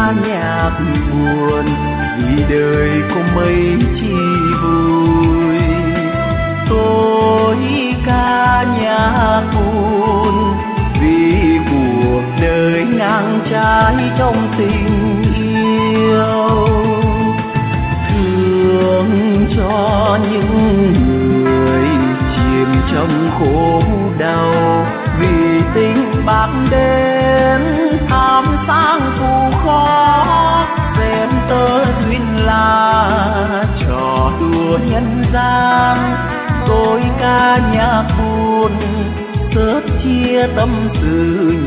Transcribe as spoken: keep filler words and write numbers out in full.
nhạc buồn vì đời có mấy chi vui. Tôi ca nhạc buồn vì cuộc đời ngang trái trong tình yêu. Thương cho những người chìm trong khổ đau vì tình bạc đến tham sang phù khó. Xem tơ duyên là trò đùa nhân gian, tôi ca nhạc buồn sớt chia tâm sự